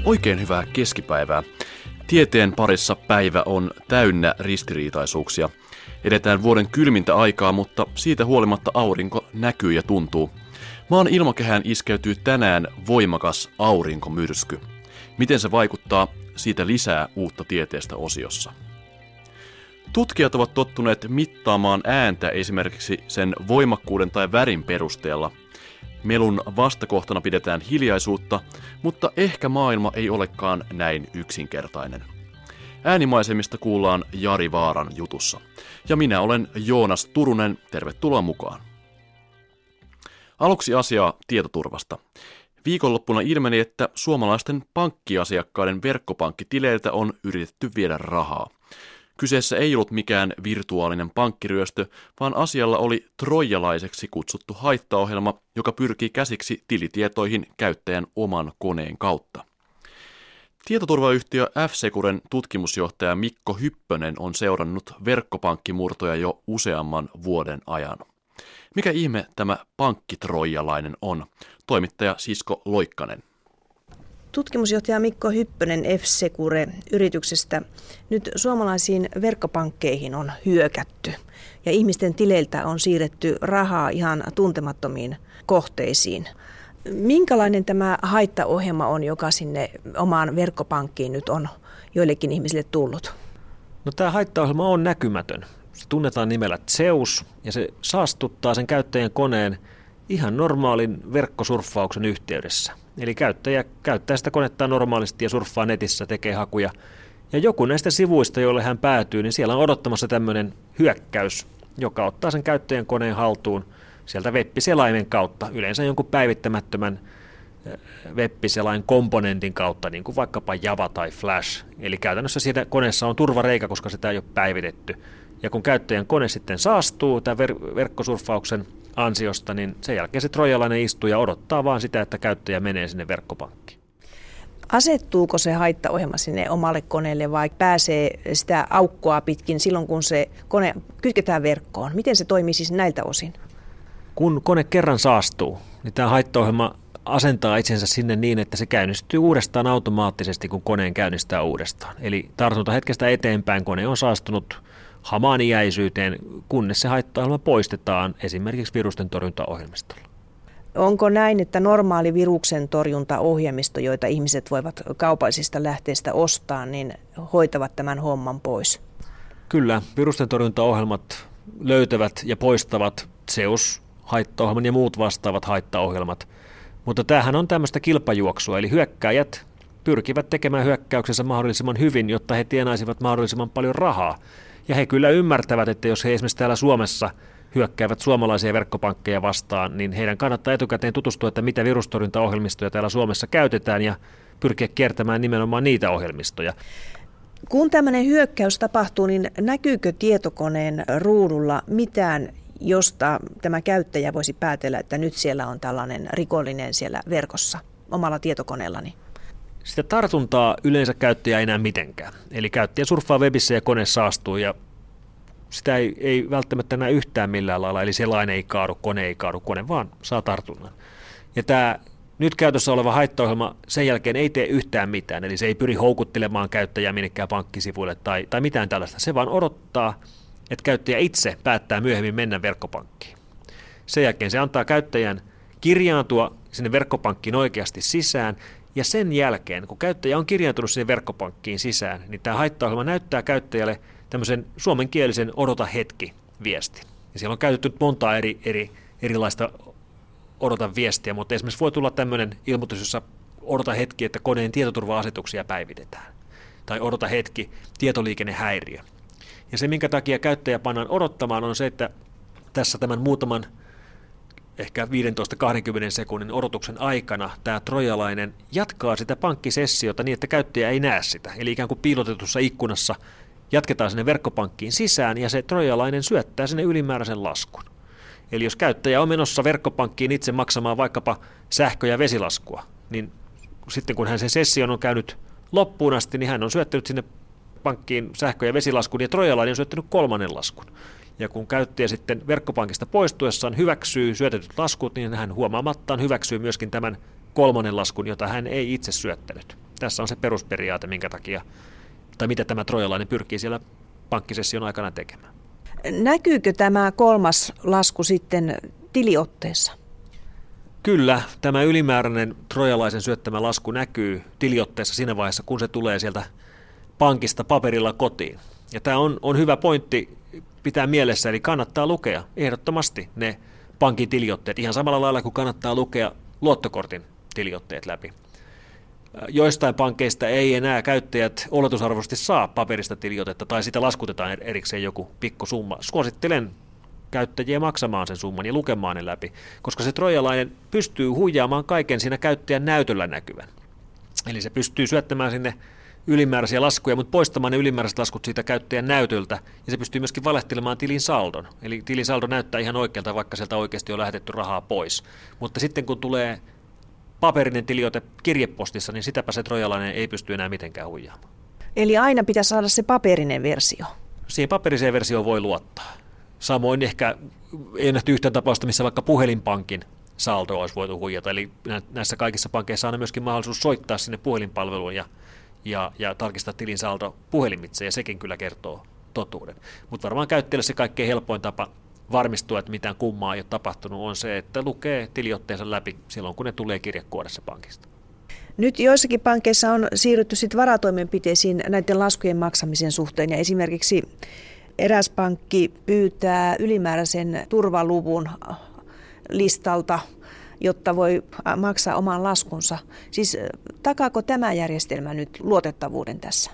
Oikein hyvää keskipäivää. Tieteen parissa päivä on täynnä ristiriitaisuuksia. Edetään vuoden kylmintä aikaa, mutta siitä huolimatta aurinko näkyy ja tuntuu. Maan ilmakehään iskeytyy tänään voimakas aurinkomyrsky. Miten se vaikuttaa? Siitä lisää uutta tieteestä osiossa. Tutkijat ovat tottuneet mittaamaan ääntä esimerkiksi sen voimakkuuden tai värin perusteella. Melun vastakohtana pidetään hiljaisuutta, mutta ehkä maailma ei olekaan näin yksinkertainen. Äänimaisemista kuullaan Jari Vaaran jutussa. Ja minä olen Joonas Turunen, tervetuloa mukaan. Aluksi asiaa tietoturvasta. Viikonloppuna ilmeni, että suomalaisten pankkiasiakkaiden verkkopankkitileiltä on yritetty viedä rahaa. Kyseessä ei ollut mikään virtuaalinen pankkiryöstö, vaan asialla oli troijalaiseksi kutsuttu haittaohjelma, joka pyrkii käsiksi tilitietoihin käyttäjän oman koneen kautta. Tietoturvayhtiö F-Securen tutkimusjohtaja Mikko Hyppönen on seurannut verkkopankkimurtoja jo useamman vuoden ajan. Mikä ihme tämä pankkitroijalainen on? Toimittaja Sisko Loikkanen. Tutkimusjohtaja Mikko Hyppönen F-Secure-yrityksestä. Nyt suomalaisiin verkkopankkeihin on hyökätty ja ihmisten tileiltä on siirretty rahaa ihan tuntemattomiin kohteisiin. Minkälainen tämä haittaohjelma on, joka sinne omaan verkkopankkiin nyt on joillekin ihmisille tullut? No, tämä haittaohjelma on näkymätön. Se tunnetaan nimellä Zeus ja se saastuttaa sen käyttäjän koneen ihan normaalin verkkosurffauksen yhteydessä. Eli käyttäjä käyttää sitä konetta normaalisti ja surffaa netissä, tekee hakuja. Ja joku näistä sivuista, joille hän päätyy, niin siellä on odottamassa tämmöinen hyökkäys, joka ottaa sen käyttäjän koneen haltuun sieltä web-selaimen kautta, yleensä jonkun päivittämättömän web-selain komponentin kautta, niin kuin vaikkapa Java tai Flash. Eli käytännössä siinä koneessa on turvareikä, koska sitä ei ole päivitetty. Ja kun käyttäjän kone sitten saastuu tämän verkkosurffauksen ansiosta, niin sen jälkeen se trojalainen istuu ja odottaa vaan sitä, että käyttäjä menee sinne verkkopankkiin. Asettuuko se haittaohjelma sinne omalle koneelle vai pääsee sitä aukkoa pitkin silloin, kun se kone kytketään verkkoon? Miten se toimii siis näiltä osin? Kun kone kerran saastuu, niin tämä haittaohjelma asentaa itsensä sinne niin, että se käynnistyy uudestaan automaattisesti, kun koneen käynnistää uudestaan. Eli tartuntahetkestä eteenpäin kone on saastunut hamaan iäisyyteen, kunnes se haittaohjelma poistetaan esimerkiksi virusten torjuntaohjelmistolla. Onko näin, että normaali viruksen torjuntaohjelmisto, joita ihmiset voivat kaupallisista lähteistä ostaa, niin hoitavat tämän homman pois? Kyllä, virusten torjuntaohjelmat löytävät ja poistavat Zeus-haittaohjelman ja muut vastaavat haittaohjelmat. Mutta tämähän on tämmöistä kilpajuoksua, eli hyökkääjät pyrkivät tekemään hyökkäyksensä mahdollisimman hyvin, jotta he tienaisivat mahdollisimman paljon rahaa. Ja he kyllä ymmärtävät, että jos he esimerkiksi täällä Suomessa hyökkäävät suomalaisia verkkopankkeja vastaan, niin heidän kannattaa etukäteen tutustua, että mitä virustorjuntaohjelmistoja täällä Suomessa käytetään ja pyrkiä kiertämään nimenomaan niitä ohjelmistoja. Kun tämmöinen hyökkäys tapahtuu, niin näkyykö tietokoneen ruudulla mitään, josta tämä käyttäjä voisi päätellä, että nyt siellä on tällainen rikollinen siellä verkossa omalla tietokoneellani? Sitä tartuntaa yleensä käyttäjä ei näe mitenkään. Eli käyttäjä surffaa webissä ja kone saastuu ja sitä ei välttämättä näe yhtään millään lailla. Eli selain ei kaadu, kone vaan saa tartunnan. Ja tämä nyt käytössä oleva haittaohjelma sen jälkeen ei tee yhtään mitään. Eli se ei pyri houkuttelemaan käyttäjää minnekään pankkisivuille tai mitään tällaista. Se vaan odottaa, että käyttäjä itse päättää myöhemmin mennä verkkopankkiin. Sen jälkeen se antaa käyttäjän kirjaantua sinne verkkopankkiin oikeasti sisään. Ja sen jälkeen, kun käyttäjä on kirjaantunut sinne verkkopankkiin sisään, niin tämä haittaohjelma näyttää käyttäjälle tämmöisen suomenkielisen odota hetki-viestin. Ja siellä on käytetty montaa erilaista odota viestiä, mutta esimerkiksi voi tulla tämmöinen ilmoitus, jossa odota hetki, että koneen tietoturva-asetuksia päivitetään. Tai odota hetki, tietoliikennehäiriö. Ja se, minkä takia käyttäjä pannaan odottamaan, on se, että tässä tämän muutaman ehkä 15-20 sekunnin odotuksen aikana tämä trojalainen jatkaa sitä pankkisessiota niin, että käyttäjä ei näe sitä. Eli ikään kuin piilotetussa ikkunassa jatketaan sinne verkkopankkiin sisään ja se trojalainen syöttää sinne ylimääräisen laskun. Eli jos käyttäjä on menossa verkkopankkiin itse maksamaan vaikkapa sähkö- ja vesilaskua, niin sitten kun hän sen session on käynyt loppuun asti, niin hän on syöttänyt sinne pankkiin sähkö- ja vesilaskun ja trojalainen on syöttänyt 3. laskun. Ja kun käyttäjä sitten verkkopankista poistuessaan hyväksyy syötetyt laskut, niin hän huomaamattaan hyväksyy myöskin tämän 3. laskun, jota hän ei itse syöttänyt. Tässä on se perusperiaate, minkä takia, tai mitä tämä trojalainen pyrkii siellä pankkisession aikana tekemään. Näkyykö tämä kolmas lasku sitten tiliotteessa? Kyllä, tämä ylimääräinen trojalaisen syöttämä lasku näkyy tiliotteessa siinä vaiheessa, kun se tulee sieltä pankista paperilla kotiin. Ja tämä on hyvä pointti pitää mielessä, eli kannattaa lukea ehdottomasti ne pankin tiliotteet ihan samalla lailla kuin kannattaa lukea luottokortin tiliotteet läpi. Joistain pankeista ei enää käyttäjät oletusarvoisesti saa paperista tiliotetta tai sitä laskutetaan erikseen joku pikkusumma. Suosittelen käyttäjiä maksamaan sen summan ja lukemaan ne läpi, koska se trojalainen pystyy huijaamaan kaiken siinä käyttäjän näytöllä näkyvän. Eli se pystyy syöttämään sinne ylimääräisiä laskuja, mutta poistamaan ne ylimääräiset laskut siitä käyttäjän näytöltä, ja se pystyy myöskin valehtelemaan tilin saldon. Eli tilin saldo näyttää ihan oikealta, vaikka sieltä oikeasti on lähetetty rahaa pois. Mutta sitten kun tulee paperinen tiliote kirjepostissa, niin sitäpä se trojalainen ei pysty enää mitenkään huijaamaan. Eli aina pitää saada se paperinen versio. Siihen paperiseen versioon voi luottaa. Samoin ehkä ei nähty yhtään tapausta, missä vaikka puhelinpankin saldo olisi voitu huijata. Eli näissä kaikissa pankeissa on myöskin mahdollisuus soittaa sinne puhelinpalveluun ja tarkistaa tilin saldo puhelimitse, ja sekin kyllä kertoo totuuden. Mutta varmaan käyttäjälle se kaikkein helpoin tapa varmistua, että mitään kummaa ei ole tapahtunut, on se, että lukee tiliotteensa läpi silloin, kun ne tulee kirjekuoressa pankista. Nyt joissakin pankeissa on siirrytty sit varatoimenpiteisiin näiden laskujen maksamisen suhteen, ja esimerkiksi eräs pankki pyytää ylimääräisen turvaluvun listalta, jotta voi maksaa oman laskunsa. Siis takaako tämä järjestelmä nyt luotettavuuden tässä?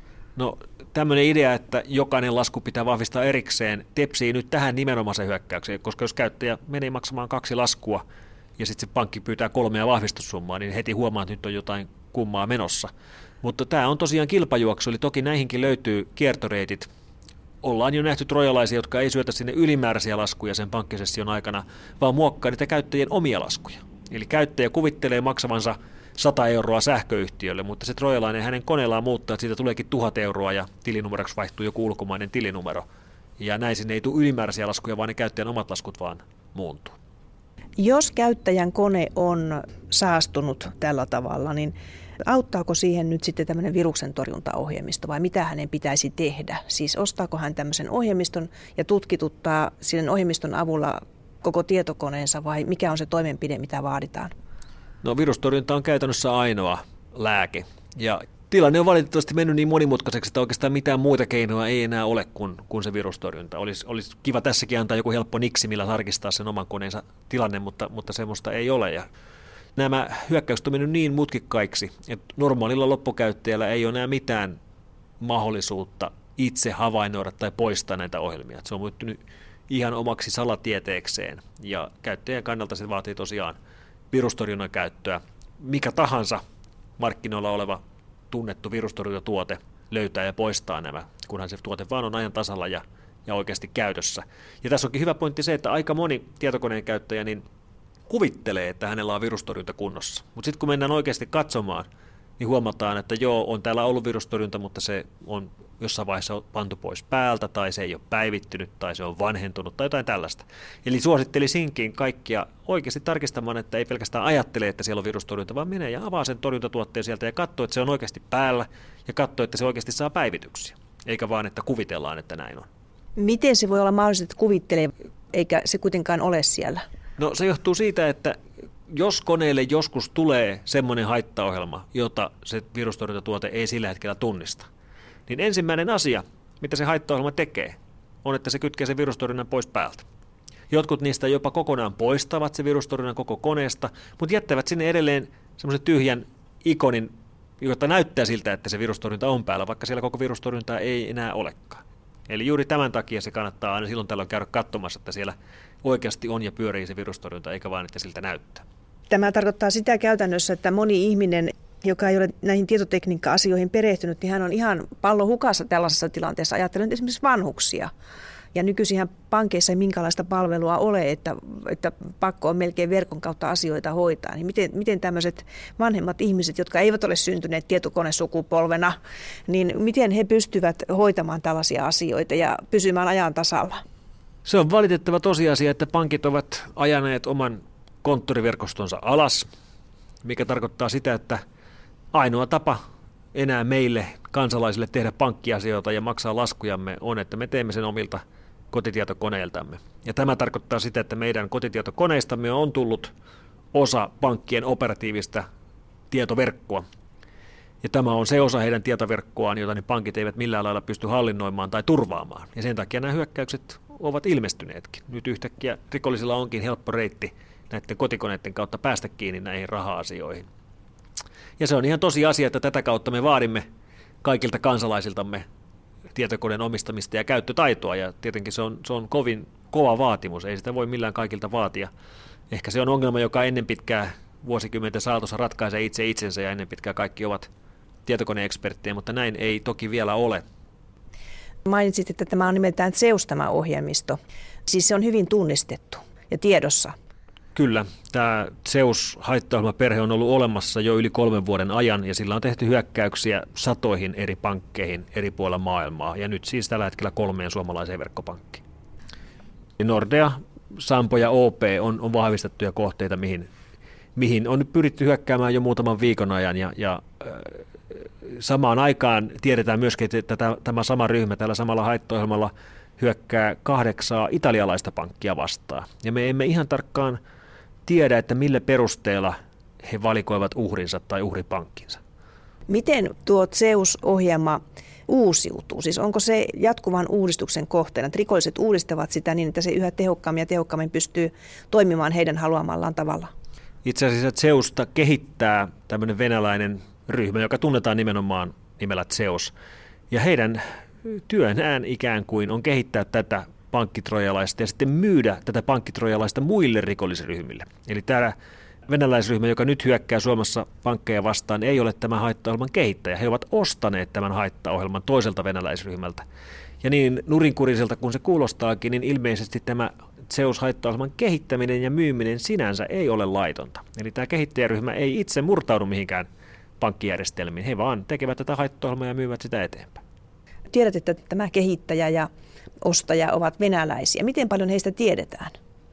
No tämmöinen idea, että jokainen lasku pitää vahvistaa erikseen, tepsii nyt tähän nimenomaisen hyökkäykseen, koska jos käyttäjä menee maksamaan 2 laskua ja sitten se pankki pyytää 3 vahvistussummaa, niin heti huomaa, että nyt on jotain kummaa menossa. Mutta tämä on tosiaan kilpajuoksu, eli toki näihinkin löytyy kiertoreitit. Ollaan jo nähty trojalaisia, jotka ei syötä sinne ylimääräisiä laskuja sen pankkisession aikana, vaan muokkaa niitä käyttäjien omia laskuja. Eli käyttäjä kuvittelee maksavansa 100 euroa sähköyhtiölle, mutta se trojalainen hänen koneellaan muuttaa, että siitä tuleekin 1000 euroa ja tilinumeroksi vaihtuu joku ulkomainen tilinumero. Ja näin sinne ei tule ylimääräisiä laskuja, vaan ne käyttäjän omat laskut vaan muuntuu. Jos käyttäjän kone on saastunut tällä tavalla, niin auttaako siihen nyt sitten tämmöinen viruksen torjuntaohjelmisto vai mitä hänen pitäisi tehdä? Siis ostaako hän tämmöisen ohjelmiston ja tutkituttaa sen ohjelmiston avulla koko tietokoneensa vai mikä on se toimenpide, mitä vaaditaan? No virustorjunta on käytännössä ainoa lääke ja tilanne on valitettavasti mennyt niin monimutkaiseksi, että oikeastaan mitään muita keinoja ei enää ole kuin se virustorjunta. Olisi kiva tässäkin antaa joku helppo niksi, millä tarkistaa sen oman koneensa tilanne, mutta semmoista ei ole. Ja nämä hyökkäykset on mennyt niin mutkikkaiksi, että normaalilla loppukäyttäjällä ei ole enää mitään mahdollisuutta itse havainnoida tai poistaa näitä ohjelmia. Se on muuttunut ihan omaksi salatieteekseen ja käyttäjän kannalta se vaatii tosiaan virustorjunnan käyttöä. Mikä tahansa markkinoilla oleva tunnettu virustorjuntatuote löytää ja poistaa nämä, kunhan se tuote vaan on ajan tasalla ja oikeasti käytössä. Ja tässä onkin hyvä pointti se, että aika moni tietokoneen käyttäjä niin kuvittelee, että hänellä on virustorjunta kunnossa. Mutta sitten kun mennään oikeasti katsomaan, niin huomataan, että joo, on täällä ollut virustorjunta, mutta se on jossain vaiheessa pantu pois päältä, tai se ei ole päivittynyt, tai se on vanhentunut, tai jotain tällaista. Eli suosittelisinkin kaikkia oikeasti tarkistamaan, että ei pelkästään ajattele, että siellä on virustorjunta, vaan menee ja avaa sen torjuntatuotteen sieltä ja katsoo, että se on oikeasti päällä, ja katsoo, että se oikeasti saa päivityksiä, eikä vaan, että kuvitellaan, että näin on. Miten se voi olla mahdollista, että kuvittelee, eikä se kuitenkaan ole siellä? No se johtuu siitä, että jos koneelle joskus tulee semmoinen haittaohjelma, jota se virustorjuntatuote ei sillä hetkellä tunnista, niin ensimmäinen asia, mitä se haittaohjelma tekee, on, että se kytkee sen virustorjunnan pois päältä. Jotkut niistä jopa kokonaan poistavat se virustorjunnan koko koneesta, mutta jättävät sinne edelleen semmoisen tyhjän ikonin, jota näyttää siltä, että se virustorjunta on päällä, vaikka siellä koko virustorjuntaa ei enää olekaan. Eli juuri tämän takia se kannattaa aina silloin tällöin käydä katsomassa, että siellä oikeasti on ja pyörii se virustorjunta, eikä vain, että siltä näyttää. Tämä tarkoittaa sitä käytännössä, että moni ihminen, joka ei ole näihin tietotekniikka-asioihin perehtynyt, niin hän on ihan pallo hukassa tällaisessa tilanteessa. Ajattelen esimerkiksi vanhuksia. Ja nykyisinhän pankeissa ei minkälaista palvelua ole, että pakko on melkein verkon kautta asioita hoitaa. Niin miten tämmöiset vanhemmat ihmiset, jotka eivät ole syntyneet tietokonesukupolvena, niin miten he pystyvät hoitamaan tällaisia asioita ja pysymään ajan tasalla? Se on valitettava tosiasia, että pankit ovat ajaneet oman konttoriverkostonsa alas, mikä tarkoittaa sitä, että ainoa tapa enää meille kansalaisille tehdä pankkiasioita ja maksaa laskujamme on, että me teemme sen omilta kotitietokoneiltamme. Ja tämä tarkoittaa sitä, että meidän kotitietokoneistamme on tullut osa pankkien operatiivista tietoverkkoa. Ja tämä on se osa heidän tietoverkkoaan, jota ne pankit eivät millään lailla pysty hallinnoimaan tai turvaamaan. Ja sen takia nämä hyökkäykset ovat ilmestyneetkin. Nyt yhtäkkiä rikollisilla onkin helppo reitti näiden kotikoneiden kautta päästä kiinni näihin raha-asioihin. Ja se on ihan tosi asia, että tätä kautta me vaadimme kaikilta kansalaisiltamme tietokoneen omistamista ja käyttötaitoa. Ja tietenkin se on kovin kova vaatimus, ei sitä voi millään kaikilta vaatia. Ehkä se on ongelma, joka ennen pitkää vuosikymmenten saatossa ratkaisee itse itsensä ja ennen pitkää kaikki ovat tietokoneeksperttejä, mutta näin ei toki vielä ole. Mainitsit, että tämä on nimeltään Zeus tämä ohjelmisto. Siis se on hyvin tunnistettu ja tiedossa. Kyllä, tämä Zeus-haittaohjelmaperhe on ollut olemassa jo yli 3 vuoden ajan ja sillä on tehty hyökkäyksiä satoihin eri pankkeihin eri puolilla maailmaa ja nyt siis tällä hetkellä 3 suomalaiseen verkkopankkiin. Nordea, Sampo ja OP on vahvistettuja kohteita, mihin on pyritty hyökkäämään jo muutaman viikon ajan ja samaan aikaan tiedetään myöskin, että tämä sama ryhmä tällä samalla haittaohjelmalla hyökkää 8 italialaista pankkia vastaan. Ja me emme ihan tarkkaan tiedä, että millä perusteella he valikoivat uhrinsa tai uhripankkinsa. Miten tuo Zeus-ohjelma uusiutuu? Siis onko se jatkuvan uudistuksen kohteena, että rikolliset uudistavat sitä niin, että se yhä tehokkaammin ja tehokkaammin pystyy toimimaan heidän haluamallaan tavalla? Itse asiassa Zeusta kehittää tämmöinen venäläinen ryhmä, joka tunnetaan nimenomaan nimellä Zeus. Ja heidän työnään ikään kuin on kehittää tätä pankkitrojalaista ja sitten myydä tätä pankkitrojalaista muille rikollisryhmille. Eli tämä venäläisryhmä, joka nyt hyökkää Suomessa pankkeja vastaan, ei ole tämän haittaohjelman kehittäjä. He ovat ostaneet tämän haittaohjelman toiselta venäläisryhmältä. Ja niin nurinkuriselta kuin se kuulostaakin, niin ilmeisesti tämä Zeus-haittaohjelman kehittäminen ja myyminen sinänsä ei ole laitonta. Eli tämä kehittäjäryhmä ei itse murtaudu mihinkään pankkijärjestelmiin. He vaan tekevät tätä haittaohjelmaa ja myyvät sitä eteenpäin. Tiedät, että tämä kehittäjä ja ostaja ovat venäläisiä. Miten paljon heistä tiedetään?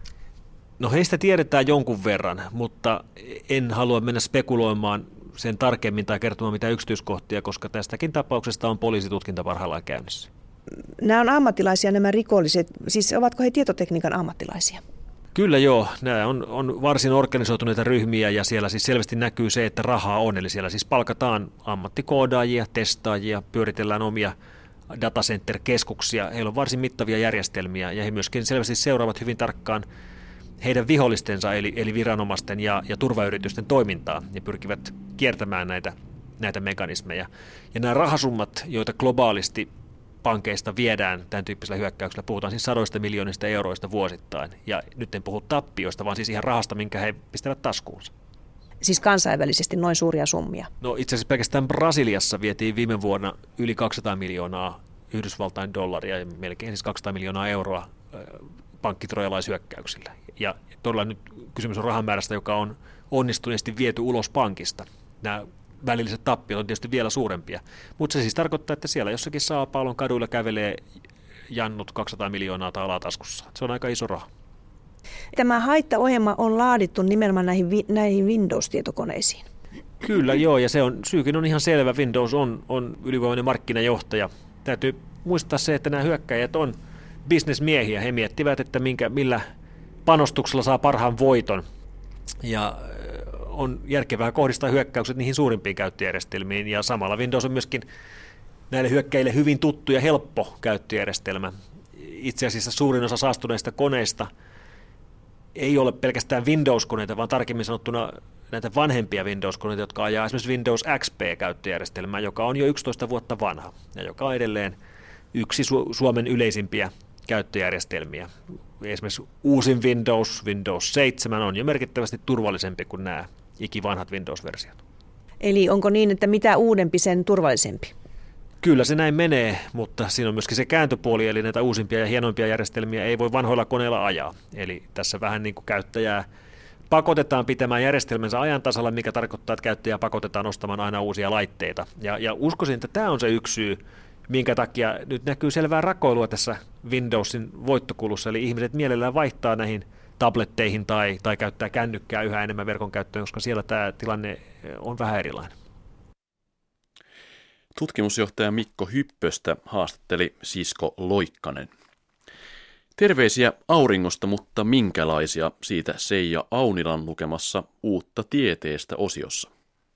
No heistä tiedetään jonkun verran, mutta en halua mennä spekuloimaan sen tarkemmin tai kertomaan mitään yksityiskohtia, koska tästäkin tapauksesta on poliisitutkinta parhaillaan käynnissä. Nämä on ammattilaisia nämä rikolliset, siis ovatko he tietotekniikan ammattilaisia? Kyllä joo, nämä on varsin organisoituneita ryhmiä ja siellä siis selvästi näkyy se, että rahaa on, eli siellä siis palkataan ammattikoodaajia, testaajia, pyöritellään omia datacenter-keskuksia, heillä on varsin mittavia järjestelmiä ja he myöskin selvästi seuraavat hyvin tarkkaan heidän vihollistensa eli viranomaisten ja turvayritysten toimintaa ja pyrkivät kiertämään näitä mekanismeja. Ja nämä rahasummat, joita globaalisti pankeista viedään tämän tyyppisellä hyökkäyksellä, puhutaan siis 100 miljoonista euroista vuosittain. Ja nyt en puhu tappioista, vaan siis ihan rahasta, minkä he pistävät taskuunsa. Siis kansainvälisesti noin suuria summia? No itse asiassa pelkästään Brasiliassa vietiin viime vuonna yli 200 miljoonaa Yhdysvaltain dollaria ja melkein siis 200 miljoonaa euroa pankkitrojalaishyökkäyksillä. Ja todella nyt kysymys on rahamäärästä, joka on onnistuneesti viety ulos pankista. Nämä välilliset tappiot on tietysti vielä suurempia, mutta se siis tarkoittaa, että siellä jossakin São kaduilla kävelee jannut 200 miljoonaa alataskussa. Se on aika iso raha. Tämä haittaohjelma on laadittu nimenomaan näihin Windows-tietokoneisiin. Kyllä joo, ja syykin on ihan selvä. Windows on ylivoimainen markkinajohtaja. Täytyy muistaa se, että nämä hyökkäjät on bisnesmiehiä. He miettivät, että millä panostuksella saa parhaan voiton. Ja on järkevää kohdistaa hyökkäykset niihin suurimpiin käyttöjärjestelmiin. Ja samalla Windows on myöskin näille hyökkäjille hyvin tuttu ja helppo käyttöjärjestelmä. Itse asiassa suurin osa saastuneista koneista ei ole pelkästään Windows-koneita, vaan tarkemmin sanottuna näitä vanhempia Windows-koneita, jotka ajaa esimerkiksi Windows XP-käyttöjärjestelmää, joka on jo 11 vuotta vanha ja joka on edelleen yksi Suomen yleisimpiä käyttöjärjestelmiä. Esimerkiksi uusin Windows 7 on jo merkittävästi turvallisempi kuin nämä ikivanhat Windows-versiot. Eli onko niin, että mitä uudempi, sen turvallisempi? Kyllä se näin menee, mutta siinä on myöskin se kääntöpuoli, eli näitä uusimpia ja hienoimpia järjestelmiä ei voi vanhoilla koneilla ajaa. Eli tässä vähän niin kuin käyttäjää pakotetaan pitämään järjestelmänsä ajan tasalla, mikä tarkoittaa, että käyttäjää pakotetaan ostamaan aina uusia laitteita. Ja uskoisin, että tämä on se yksi syy, minkä takia nyt näkyy selvää rakoilua tässä Windowsin voittokulussa, eli ihmiset mielellään vaihtaa näihin tabletteihin tai käyttää kännykkää yhä enemmän verkon käyttöön, koska siellä tämä tilanne on vähän erilainen. Tutkimusjohtaja Mikko Hyppöstä haastatteli Sisko Loikkanen. Terveisiä auringosta, mutta minkälaisia, siitä Seija Aunilan lukemassa Uutta tieteestä -osiossa.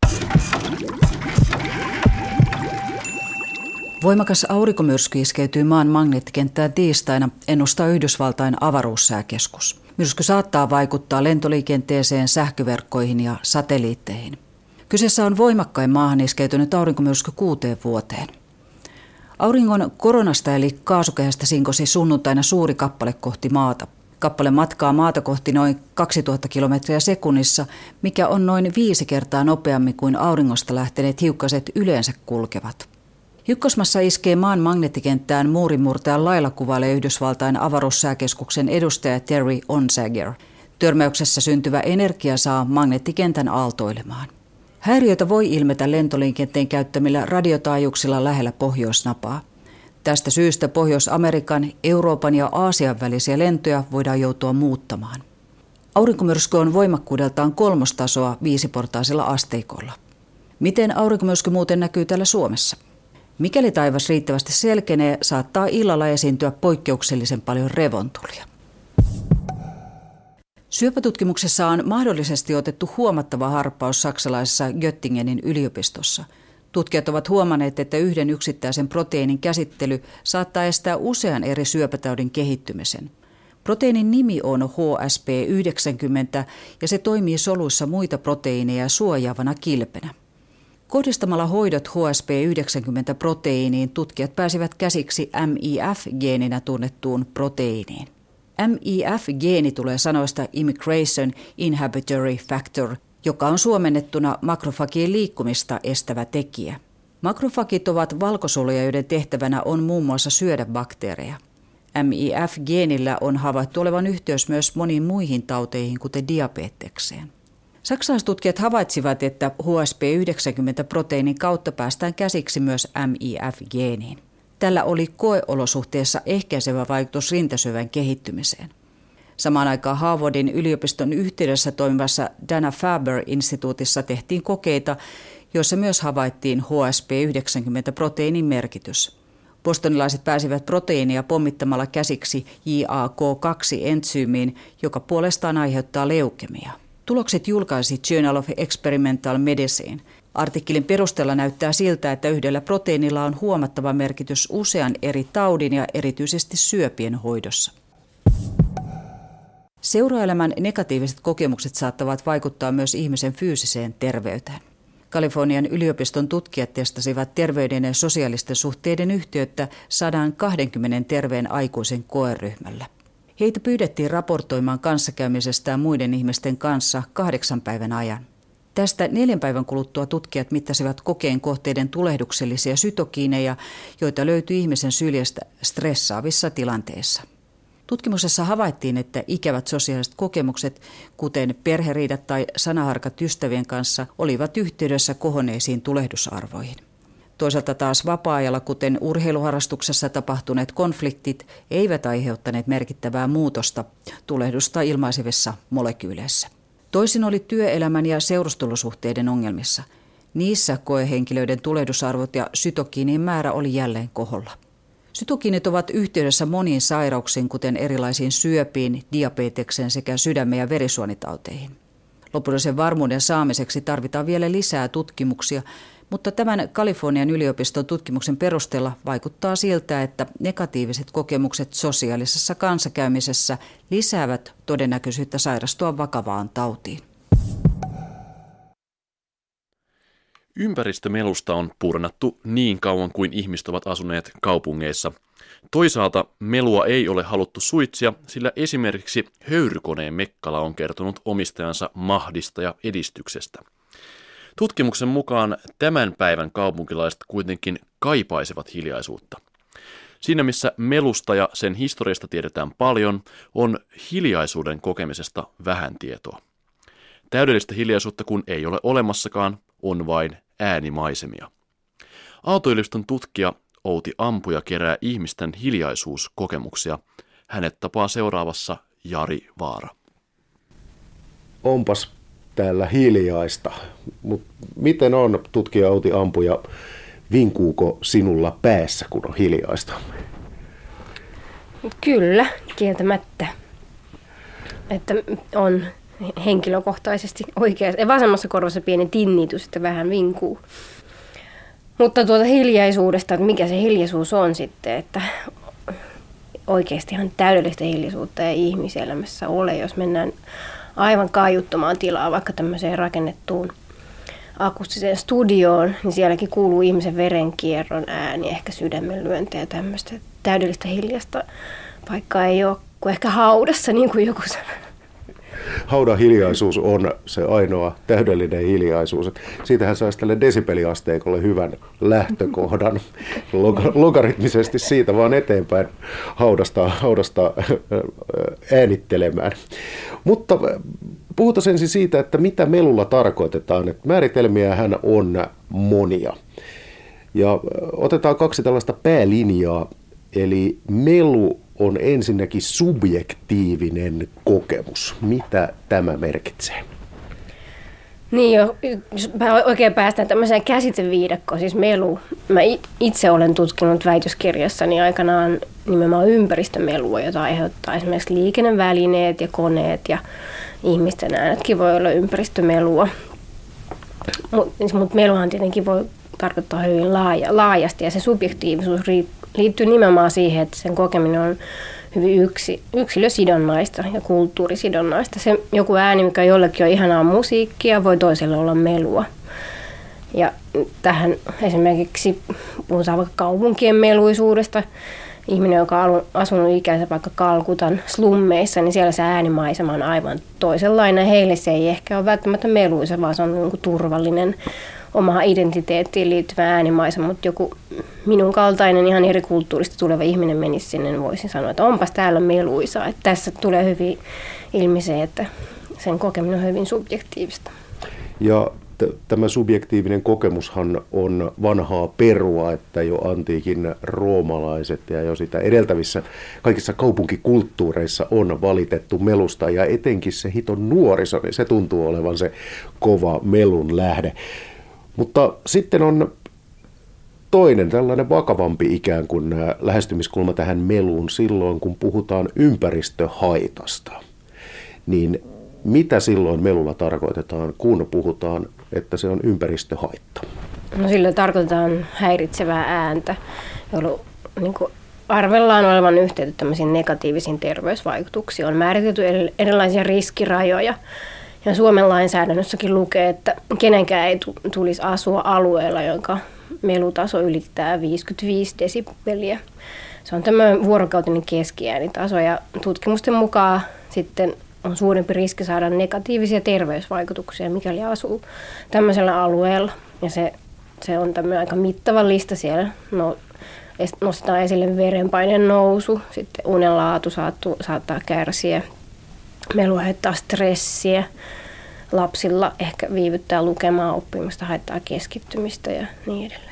Voimakas aurinkomyrsky iskeytyy maan magneettikenttään tiistaina, ennustaa Yhdysvaltain avaruussääkeskus. Myrsky saattaa vaikuttaa lentoliikenteeseen, sähköverkkoihin ja satelliitteihin. Kyseessä on voimakkain maahan iskeytynyt aurinkomyrsky 6 vuoteen. Auringon koronasta eli kaasukehästä sinkosi sunnuntaina suuri kappale kohti maata. Kappale matkaa maata kohti noin 2000 kilometriä sekunnissa, mikä on noin 5 kertaa nopeammin kuin auringosta lähteneet hiukkaset yleensä kulkevat. Hiukkasmassa iskee maan magneettikenttään muurinmurtajan lailla, kuvailee Yhdysvaltain avaruussääkeskuksen edustaja Terry Onsager. Törmäyksessä syntyvä energia saa magneettikentän aaltoilemaan. Häiriöitä voi ilmetä lentoliikenteen käyttämillä radiotaajuuksilla lähellä pohjoisnapaa. Tästä syystä Pohjois-Amerikan, Euroopan ja Aasian välisiä lentoja voidaan joutua muuttamaan. Aurinkomyrsky on voimakkuudeltaan 3. tasoa 5-portaisella asteikolla. Miten aurinkomyrsky muuten näkyy täällä Suomessa? Mikäli taivas riittävästi selkenee, saattaa illalla esiintyä poikkeuksellisen paljon revontulia. Syöpätutkimuksessa on mahdollisesti otettu huomattava harppaus saksalaisessa Göttingenin yliopistossa. Tutkijat ovat huomanneet, että yhden yksittäisen proteiinin käsittely saattaa estää usean eri syöpätaudin kehittymisen. Proteiinin nimi on HSP90 ja se toimii soluissa muita proteiineja suojaavana kilpenä. Kohdistamalla hoidot HSP90-proteiiniin tutkijat pääsivät käsiksi MIF-geeninä tunnettuun proteiiniin. MIF-geeni tulee sanoista Immigration Inhibitory Factor, joka on suomennettuna makrofagien liikkumista estävä tekijä. Makrofagit ovat valkosoluja, joiden tehtävänä on muun muassa syödä bakteereja. MIF-geenillä on havaittu olevan yhteys myös moniin muihin tauteihin, kuten diabetekseen. Saksalaistutkijat havaitsivat, että HSP90-proteiinin kautta päästään käsiksi myös MIF-geeniin. Tällä oli koeolosuhteessa ehkäisevä vaikutus rintasyövän kehittymiseen. Samaan aikaan Harvardin yliopiston yhteydessä toimivassa Dana-Farber-instituutissa tehtiin kokeita, joissa myös havaittiin HSP90-proteiinin merkitys. Bostonilaiset pääsivät proteiinia pommittamalla käsiksi JAK2-entsyymiin, joka puolestaan aiheuttaa leukemiaa. Tulokset julkaisi Journal of Experimental Medicine. Artikkelin perusteella näyttää siltä, että yhdellä proteiinilla on huomattava merkitys usean eri taudin ja erityisesti syöpien hoidossa. Seuraelämän negatiiviset kokemukset saattavat vaikuttaa myös ihmisen fyysiseen terveyteen. Kalifornian yliopiston tutkijat testasivat terveyden ja sosiaalisten suhteiden yhteyttä 120 terveen aikuisen koeryhmällä. Heitä pyydettiin raportoimaan kanssakäymisestään muiden ihmisten kanssa 8 päivän ajan. Tästä 4 päivän kuluttua tutkijat mittasivat kokeen kohteiden tulehduksellisia sytokiineja, joita löytyi ihmisen syljestä stressaavissa tilanteissa. Tutkimuksessa havaittiin, että ikävät sosiaaliset kokemukset, kuten perheriidat tai sanaharkat ystävien kanssa, olivat yhteydessä kohonneisiin tulehdusarvoihin. Toisaalta taas vapaa-ajalla, kuten urheiluharrastuksessa tapahtuneet konfliktit, eivät aiheuttaneet merkittävää muutosta tulehdusta ilmaisevissa molekyyleissä. Toisin oli työelämän ja seurustelusuhteiden ongelmissa. Niissä koehenkilöiden tulehdusarvot ja sytokiinien määrä oli jälleen koholla. Sytokiinit ovat yhteydessä moniin sairauksiin, kuten erilaisiin syöpiin, diabetekseen sekä sydämen- ja verisuonitauteihin. Lopullisen varmuuden saamiseksi tarvitaan vielä lisää tutkimuksia, mutta tämän Kalifornian yliopiston tutkimuksen perusteella vaikuttaa siltä, että negatiiviset kokemukset sosiaalisessa kanssakäymisessä lisäävät todennäköisyyttä sairastua vakavaan tautiin. Ympäristömelusta on purnattu niin kauan kuin ihmiset ovat asuneet kaupungeissa. Toisaalta melua ei ole haluttu suitsia, sillä esimerkiksi höyrykoneen Mekkala on kertonut omistajansa mahdista ja edistyksestä. Tutkimuksen mukaan tämän päivän kaupunkilaiset kuitenkin kaipaisivat hiljaisuutta. Siinä missä melusta ja sen historiasta tiedetään paljon, on hiljaisuuden kokemisesta vähän tietoa. Täydellistä hiljaisuutta kun ei ole olemassakaan, on vain äänimaisemia. Aalto-yliopiston tutkija Outi Ampuja kerää ihmisten hiljaisuuskokemuksia. Hänet tapaa seuraavassa Jari Vaara. Onpas täällä hiljaista, mutta miten on, tutkija Outi Ampuja, Vinkuuko sinulla päässä, kun on hiljaista? Kyllä, kieltämättä. Että on henkilökohtaisesti oikeassa. Vasemmassa korvassa pieni tinnitys, että vähän vinkuu. Mutta hiljaisuudesta, että mikä se hiljaisuus on sitten, että oikeastihan täydellistä hiljaisuutta ei ihmiselämässä ole, jos mennään aivan kaiuttomaan tilaan, vaikka tämmöiseen rakennettuun akustiseen studioon, niin sielläkin kuuluu ihmisen verenkierron ääni, ehkä sydämenlyöntejä ja tämmöistä täydellistä hiljasta paikkaa ei ole kuin ehkä haudassa, niin kuin joku sanoo. Haudan hiljaisuus on se ainoa täydellinen hiljaisuus. Siitähän saisi tälle desibeliasteikolle hyvän lähtökohdan logaritmisesti siitä vaan eteenpäin haudasta äänittelemään. Mutta puhutaan ensin siitä, että mitä melulla tarkoitetaan. Että määritelmiähän on monia. Ja otetaan 2 tällaista päälinjaa. Eli melu on ensinnäkin subjektiivinen kokemus. Mitä tämä merkitsee? Niin, jos oikein päästään tämmöiseen käsiteviidakkoon, siis melu. Mä itse olen tutkinut väitöskirjassani aikanaan nimenomaan ympäristömelua, jota aiheuttaa esimerkiksi liikennevälineet ja koneet ja ihmisten äänetkin voi olla ympäristömelua. Mutta meluhan tietenkin voi tarkoittaa hyvin laajasti ja se subjektiivisuus liittyy nimenomaan siihen, että sen kokeminen on hyvin yksilösidonnaista ja kulttuurisidonnaista. Se joku ääni, mikä jollekin on ihanaa musiikkia, voi toiselle olla melua. Ja tähän esimerkiksi puhutaan vaikka kaupunkien meluisuudesta. Ihminen, joka on asunut ikänsä vaikka Kalkutan slummeissa, niin siellä se äänimaisema on aivan toisenlainen. Heille se ei ehkä ole välttämättä meluisa, vaan se on niin kuin turvallinen omaan identiteettiin liittyvä äänimaisema, mutta joku minun kaltainen ihan eri kulttuurista tuleva ihminen menisi sinne, niin voisin sanoa, että onpas täällä meluisa. Että tässä tulee hyvin ilmi se, että sen kokeminen on hyvin subjektiivista. Ja tämä subjektiivinen kokemushan on vanhaa perua, että jo antiikin roomalaiset ja jo sitä edeltävissä kaikissa kaupunkikulttuureissa on valitettu melusta ja etenkin se hiton nuoriso, niin se tuntuu olevan se kova melun lähde. Mutta sitten on toinen tällainen vakavampi ikään kuin lähestymiskulma tähän meluun silloin, kun puhutaan ympäristöhaitasta. Niin mitä silloin melulla tarkoitetaan, kun puhutaan, että se on ympäristöhaitta? No sillä tarkoitetaan häiritsevää ääntä, jolloin niin kuin arvellaan olevan yhteyttä tämmöisiin negatiivisiin terveysvaikutuksiin. On määritelty erilaisia riskirajoja. Ja Suomen lainsäädännössäkin lukee, että kenenkään ei tulisi asua alueella, jonka melutaso ylittää 55 desibeliä. Se on tämmöinen vuorokautinen keskiäänitaso ja tutkimusten mukaan sitten on suurempi riski saada negatiivisia terveysvaikutuksia, mikäli asuu tämmöisellä alueella. Ja se on tämmöinen aika mittava lista siellä. Nostetaan esille verenpaineen nousu, sitten unenlaatu saattaa kärsiä. Melu aiheuttaa stressiä. Lapsilla ehkä viivyttää lukemaa, oppimista, haittaa keskittymistä ja niin edelleen.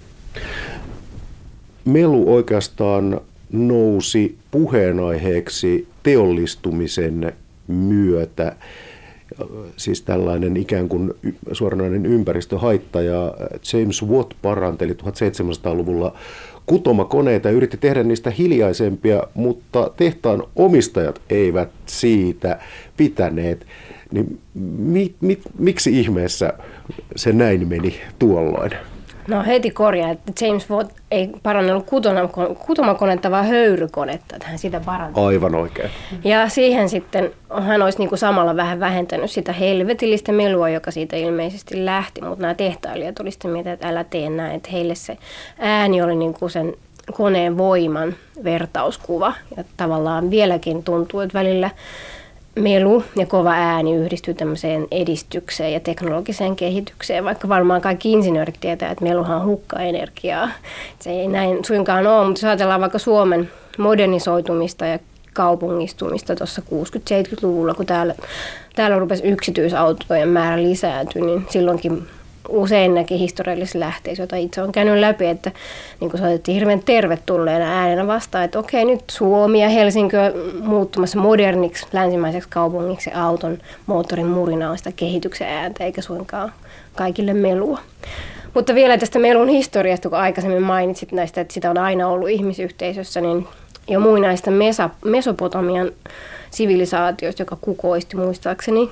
Melu oikeastaan nousi puheenaiheeksi teollistumisen myötä. Siis tällainen ikään kuin suoranainen ympäristöhaitta. Ja James Watt paranteli 1700-luvulla kutomakoneita ja yritti tehdä niistä hiljaisempia, mutta tehtaan omistajat eivät siitä pitäneet. Niin miksi ihmeessä se näin meni tuolloin? No heti korjaa, että James Watt ei parannellut kutomakonetta, vaan höyrykonetta, että hän sitä parantaa. Aivan oikein. Ja siihen sitten hän olisi niin kuin samalla vähän vähentänyt sitä helvetillistä melua, joka siitä ilmeisesti lähti, mutta nämä tehtailijat olivat sitä mieltä, että älä tee näin, että heille se ääni oli niin kuin sen koneen voiman vertauskuva. Ja tavallaan vieläkin tuntuu, että välillä melu ja kova ääni yhdistyy tämmöiseen edistykseen ja teknologiseen kehitykseen, vaikka varmaan kaikki insinöörit tietää, että meluhan hukkaa energiaa. Se ei näin suinkaan ole, mutta jos ajatellaan vaikka Suomen modernisoitumista ja kaupungistumista tuossa 60-70-luvulla, kun täällä rupesi yksityisautojen määrä lisääntyä, niin silloinkin usein näki historiallisissa lähteissä, joita itse olen käynyt läpi, että niin kuin soitettiin hirveän tervetulleena äänenä vastaan, että okei, nyt Suomi ja Helsinki on muuttumassa moderniksi länsimäiseksi kaupungiksi, auton moottorin murina on sitä kehityksen ääntä, eikä suinkaan kaikille melua. Mutta vielä tästä melun historiasta, kun aikaisemmin mainitsit näistä, että sitä on aina ollut ihmisyhteisössä, niin jo muinaista Mesopotamian sivilisaatioista, joka kukoisti muistaakseni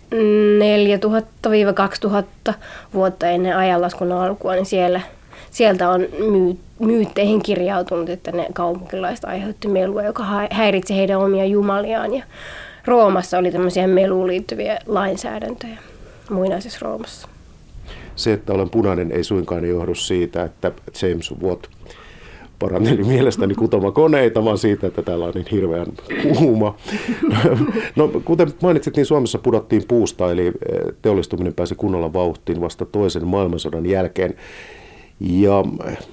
4000-2000 vuotta ennen ajanlaskun alkua, niin sieltä on myytteihin kirjautunut, että ne kaupunkilaiset aiheutti melua, joka häiritsi heidän omia jumaliaan. Ja Roomassa oli tämmöisiä meluun liittyviä lainsäädäntöjä muinaisessa Roomassa. Se, että olen punainen, ei suinkaan johdu siitä, että James Watt paranteli mielestäni kutomakoneita, vaan siitä, että täällä on niin hirveän kuuma. No, kuten mainitsit, niin Suomessa pudottiin puusta, eli teollistuminen pääsi kunnolla vauhtiin vasta toisen maailmansodan jälkeen. Ja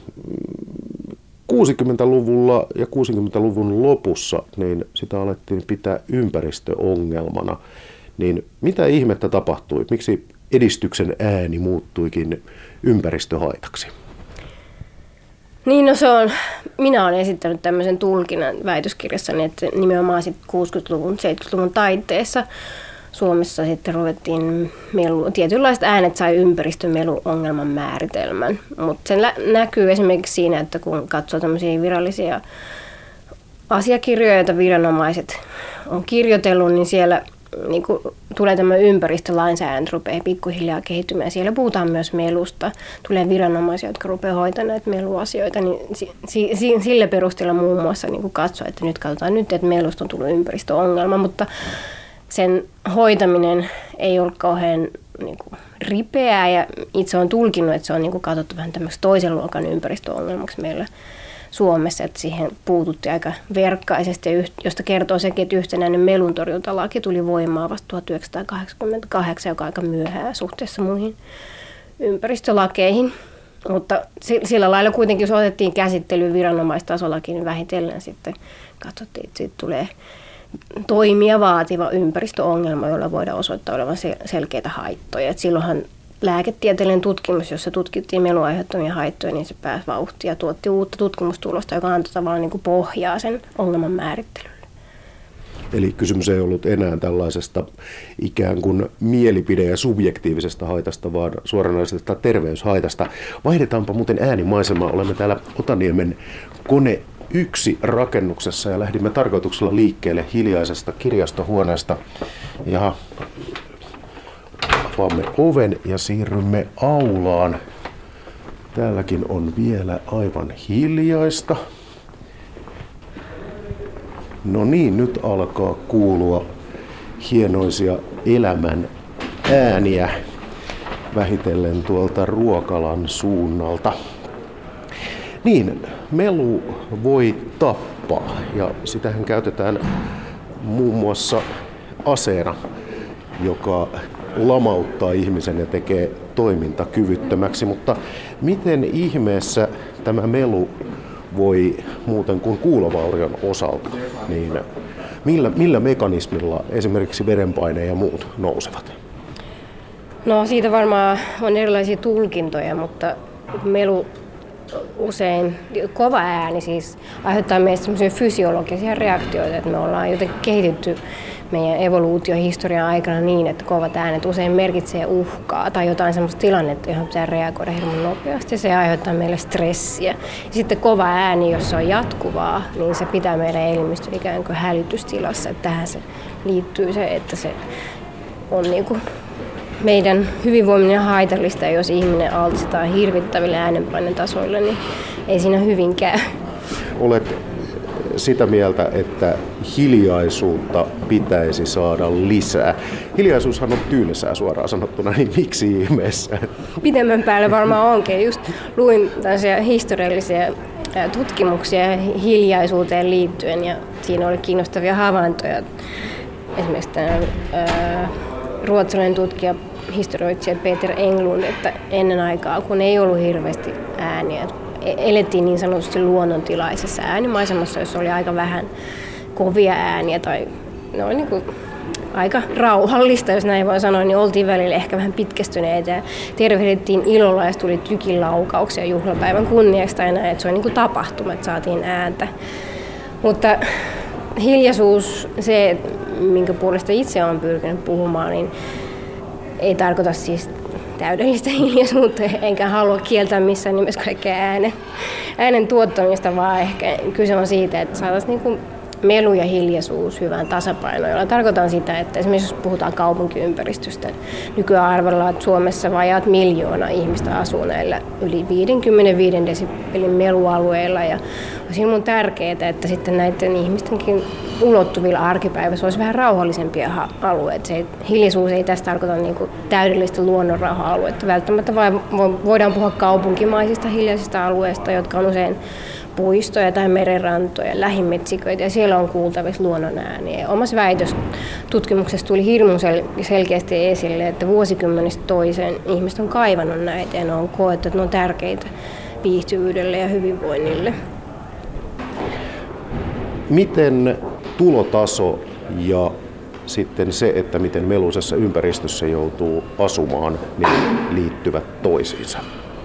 60-luvulla ja 60-luvun lopussa niin sitä alettiin pitää ympäristöongelmana. Niin mitä ihmettä tapahtui? Miksi edistyksen ääni muuttuikin ympäristöhaitaksi? Niin, no minä olen esittänyt tämmöisen tulkinnan väitöskirjassani, että nimenomaan sitten 60-luvun, 70-luvun taitteessa Suomessa sitten ruvettiin tietynlaiset äänet sai ympäristömeluongelman määritelmän, mutta se näkyy esimerkiksi siinä, että kun katsoo tämmöisiä virallisia asiakirjoja, joita viranomaiset on kirjoitellut, niin siellä niin kun tulee tämä ympäristölainsäädäntö, rupeaa pikkuhiljaa kehittymään. Siellä puhutaan myös melusta. Tulee viranomaisia, jotka rupeaa hoitamaan näitä meluasioita. Niin sillä perusteella muun muassa niin katsoa, että nyt katsotaan nyt, että melusta on tullut ympäristöongelma, mutta sen hoitaminen ei ole kauhean niin kuin ripeää. Ja itse olen tulkinnut, että se on niin kuin katsottu vähän tämmöistä toisen luokan ympäristöongelmaksi meillä Suomessa, että siihen puututtiin aika verkkaisesti, josta kertoo sekin, että yhtenäinen meluntorjuntalaki tuli voimaan vasta 1988, joka on aika myöhään suhteessa muihin ympäristölakeihin. Mutta sillä lailla kuitenkin, jos otettiin käsittelyyn viranomaistasollakin, niin vähitellen sitten katsottiin, että siitä tulee toimia vaativa ympäristöongelma, jolla voidaan osoittaa olevan selkeitä haittoja. Et silloinhan lääketieteellinen tutkimus, jossa tutkittiin melun aiheuttamia haittoja, niin se pääsi vauhtiin ja tuotti uutta tutkimustulosta, joka antoi tavallaan niin kuin pohjaa sen ongelman määrittelylle. Eli kysymys ei ollut enää tällaisesta ikään kuin mielipide- ja subjektiivisesta haitasta, vaan suoranaisesta terveyshaitasta. Vaihdetaanpa muuten äänimaisemaa. Olemme täällä Otaniemen Kone 1 rakennuksessa ja lähdimme tarkoituksella liikkeelle hiljaisesta kirjastohuoneesta. Ja avaamme oven ja siirrymme aulaan. Täälläkin on vielä aivan hiljaista. No niin, nyt alkaa kuulua hienoisia elämän ääniä vähitellen tuolta Ruokalan suunnalta. Niin, melu voi tappaa ja sitähän käytetään muun muassa aseena, joka lamauttaa ihmisen ja tekee toimintakyvyttömäksi, mutta miten ihmeessä tämä melu voi muuten kuin kuulovaurion osalta, niin millä mekanismilla esimerkiksi verenpaine ja muut nousevat? No siitä varmaan on erilaisia tulkintoja, mutta melu usein, kova ääni siis aiheuttaa meistä sellaisia fysiologisia reaktioita, että me ollaan jotenkin kehitetty meidän evoluutiohistorian aikana niin, että kovat äänet usein merkitsee uhkaa tai jotain sellaista tilannetta, johon pitää reagoida hirveän nopeasti. Se aiheuttaa meille stressiä. Ja sitten kova ääni, jos se on jatkuvaa, niin se pitää meidän elimistö ikään kuin hälytystilassa. Että tähän se liittyy se, että se on niin kuin meidän hyvinvoiminen haitallista, ja jos ihminen altistetaan hirvittäville äänenpaineen tasoille, niin ei siinä hyvin käy. Olet sitä mieltä, että hiljaisuutta pitäisi saada lisää. Hiljaisuushan on tylsää suoraan sanottuna, niin miksi ihmeessä? Pidemmän päälle varmaan onkin. Just luin tällaisia historiallisia tutkimuksia hiljaisuuteen liittyen, ja siinä oli kiinnostavia havaintoja. Esimerkiksi ruotsalainen tutkija, historioitsija Peter Englund, että ennen aikaa, kun ei ollut hirveästi ääniä, elettiin niin sanotusti luonnontilaisessa äänimaisemassa, jossa oli aika vähän kovia ääniä tai niin kuin aika rauhallista, jos näin voi sanoa, niin oltiin välillä ehkä vähän pitkästyneitä ja tervehdittiin ilolla, jos tuli tykilaukauksia juhlapäivän kunniaksi tai näin, että se on niin kuin tapahtuma, että saatiin ääntä. Mutta hiljaisuus, se minkä puolesta itse olen pyrkinyt puhumaan, niin ei tarkoita siis täydellistä hiljaisuutta, enkä halua kieltää missään nimessä kaikkea äänen tuottamista, vaan ehkä kyse on siitä, että saataisiin niin kuin melu ja hiljaisuus hyvään tasapainoon, jolla tarkoitan sitä, että esimerkiksi jos puhutaan kaupunkiympäristöstä, nykyään arvellaan, että Suomessa vajaat 1 miljoona ihmistä asuu näillä yli 55 desibelin melualueilla, ja olisi ilman tärkeää, että sitten näiden ihmistenkin ulottuvilla arkipäivässä olisi vähän rauhallisempia alueita. Hiljaisuus ei tässä tarkoita niin kuin täydellistä luonnonrauha-aluetta välttämättä, vaan voidaan puhua kaupunkimaisista hiljaisista alueista, jotka on usein puistoja tai merenrantoja, lähimetsiköitä, ja siellä on kuultavissa luonnonääniä. Omassa väitöstutkimuksessa tuli hirmu selkeästi esille, että vuosikymmenistä toiseen ihmiset on kaivannut näitä, ja ne on koettu, että ne on tärkeitä viihtyvyydelle ja hyvinvoinnille. Miten tulotaso ja sitten se, että miten meluisessa ympäristössä joutuu asumaan, niin liittyvät toisiinsa?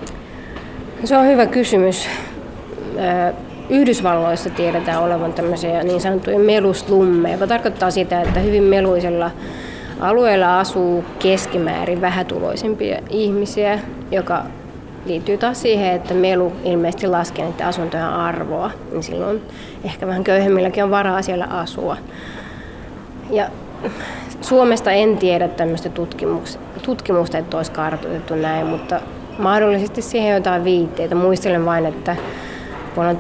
Se on hyvä kysymys. Yhdysvalloissa tiedetään olevan tämmöisiä niin sanottuja meluslummeja, joka tarkoittaa sitä, että hyvin meluisella alueella asuu keskimäärin vähätuloisempia ihmisiä, joka liittyy taas siihen, että melu ilmeisesti laskee niiden asuntojen arvoa, niin silloin ehkä vähän köyhemmilläkin on varaa siellä asua. Ja Suomesta en tiedä tämmöistä tutkimusta, että olisi kartoitettu näin, mutta mahdollisesti siihen jotain viitteitä. Muistelen vain, että vuonna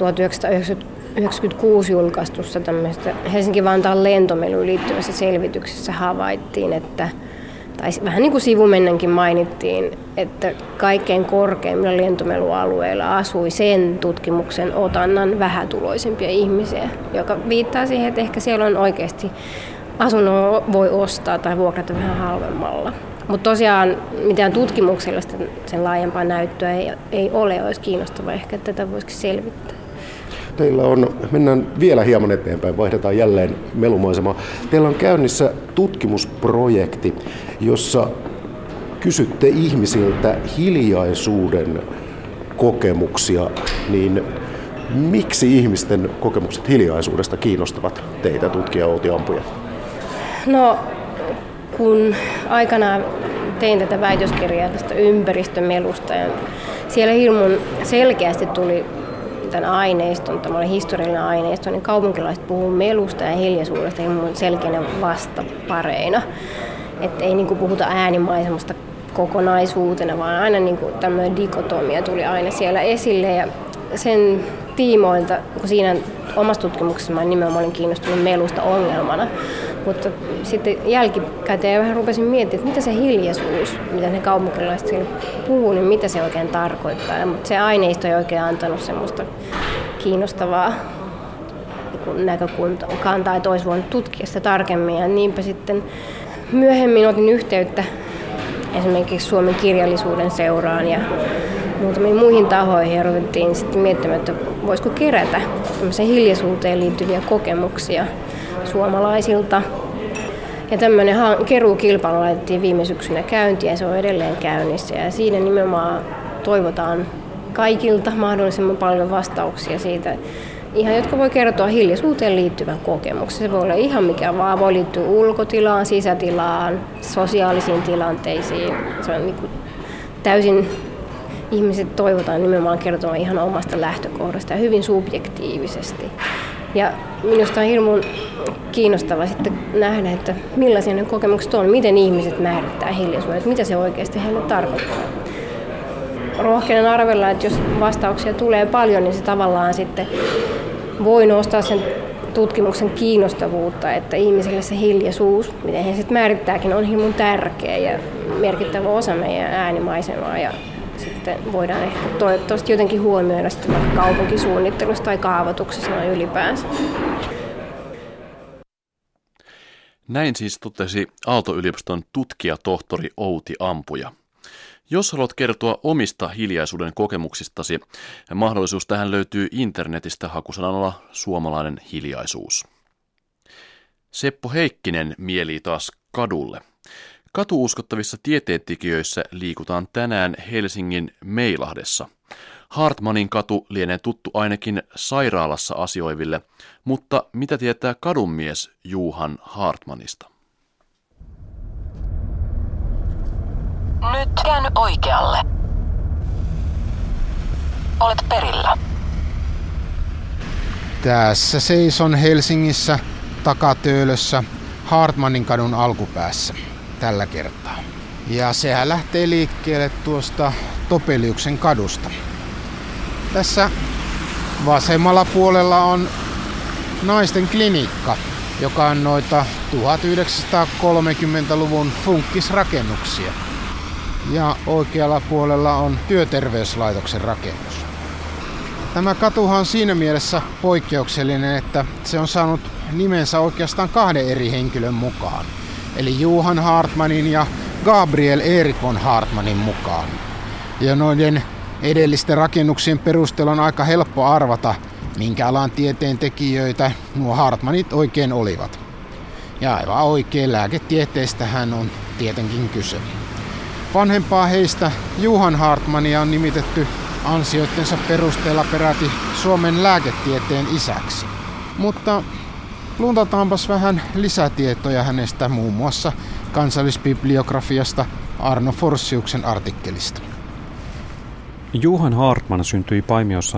1996 julkaistussa tämmöistä Helsinki-Vantaan lentomeluun liittyvässä selvityksessä havaittiin, että, tai vähän niin kuin sivumennenkin mainittiin, että kaikkein korkeimmilla lentomelualueilla asui sen tutkimuksen otannan vähätuloisimpia ihmisiä, joka viittaa siihen, että ehkä siellä on oikeasti asunnon voi ostaa tai vuokrata vähän halvemmalla. Mutta tosiaan mitään tutkimuksellista sen laajempaa näyttöä ei ole, olisi kiinnostavaa ehkä, että tätä voisikin selvittää. Teillä on, mennään vielä hieman eteenpäin, vaihdetaan jälleen melumaisemaa. Teillä on käynnissä tutkimusprojekti, jossa kysytte ihmisiltä hiljaisuuden kokemuksia, niin miksi ihmisten kokemukset hiljaisuudesta kiinnostavat teitä, tutkija Outi Ampuja? No, kun aikanaan tein tätä väitöskirjaa tästä ympäristömelusta, ja siellä hirmun selkeästi tuli tämän aineiston, tämä oli historiallinen aineisto, niin kaupunkilaiset puhuu melusta ja hiljaisuudesta hirmun selkeänä vastapareina. Että ei niin kuin puhuta äänimaisemasta kokonaisuutena, vaan aina niin kuin tämmöinen dikotomia tuli aina siellä esille. Ja sen tiimoilta, kun siinä omassa tutkimuksessa mä nimenomaan olin kiinnostunut melusta ongelmana, mutta sitten jälkikäteen vähän rupesin miettimään, että mitä se hiljaisuus, mitä ne kaupunkilaiset siellä puhuu, niin mitä se oikein tarkoittaa. Mutta se aineisto ei oikein antanut semmoista kiinnostavaa näkökantaa, että olisi voinut tutkia sitä tarkemmin. Ja niinpä sitten myöhemmin otin yhteyttä esimerkiksi Suomen kirjallisuuden seuraan ja muutamiin muihin tahoihin, ja ruvettiin sitten miettimään, että voisiko kerätä hiljaisuuteen liittyviä kokemuksia suomalaisilta. Ja tämmöinen keruukilpailu laitettiin viime syksynä käyntiin, ja se on edelleen käynnissä. Ja siinä nimenomaan toivotaan kaikilta mahdollisimman paljon vastauksia siitä, ihan jotka voi kertoa hiljaisuuteen liittyvän kokemuksen. Se voi olla ihan mikä vaan, voi liittyä ulkotilaan, sisätilaan, sosiaalisiin tilanteisiin. Se on niin kuin täysin, ihmiset toivotaan nimenomaan kertomaan ihan omasta lähtökohdasta ja hyvin subjektiivisesti. Ja minusta on hirmu kiinnostava sitten nähdä, että millaisia ne kokemukset on, miten ihmiset määrittää hiljaisuuden, että mitä se oikeasti heille tarkoittaa. Rohkeinen arvella, että jos vastauksia tulee paljon, niin se tavallaan sitten voi nostaa sen tutkimuksen kiinnostavuutta, että ihmisille se hiljaisuus, miten he sitten määrittääkin, on hirmu tärkeä ja merkittävä osa meidän äänimaisemaa. Ja sitten voidaan ehkä toivottavasti jotenkin huomioida sitten kaupunkisuunnittelussa tai kaavoituksessa noin ylipäänsä. Näin siis totesi Aalto-yliopiston tutkijatohtori Outi Ampuja. Jos haluat kertoa omista hiljaisuuden kokemuksistasi, mahdollisuus tähän löytyy internetistä hakusanalla suomalainen hiljaisuus. Seppo Heikkinen mielii taas kadulle. Katuuskottavissa tieteentekijöissä liikutaan tänään Helsingin Meilahdessa. Hartmanin katu lienee tuttu ainakin sairaalassa asioiville, mutta mitä tietää kadunmies Johan Hartmanista? Nyt käänny oikealle. Olet perillä. Tässä seison Helsingissä takatöölössä Hartmanin kadun alkupäässä tällä kertaa. Ja sehän lähtee liikkeelle tuosta Topeliuksen kadusta. Tässä vasemmalla puolella on naisten klinikka, joka on noita 1930-luvun funkkisrakennuksia. Ja oikealla puolella on työterveyslaitoksen rakennus. Tämä katuhan on siinä mielessä poikkeuksellinen, että se on saanut nimensä oikeastaan 2 eri henkilön mukaan. Eli Johan Hartmanin ja Gabriel Erik von Hartmanin mukaan. Ja noiden edellisten rakennuksien perusteella on aika helppo arvata, minkä alan tieteen tekijöitä nuo Hartmanit oikein olivat. Ja aivan oikein lääketieteestähän on tietenkin kyse. Vanhempaa heistä Johan Hartmania on nimitetty ansioittensa perusteella peräti Suomen lääketieteen isäksi. Mutta luntataanpas vähän lisätietoja hänestä muun muassa kansallisbibliografiasta Arno Forsiuksen artikkelista. Johan Hartman syntyi Paimiossa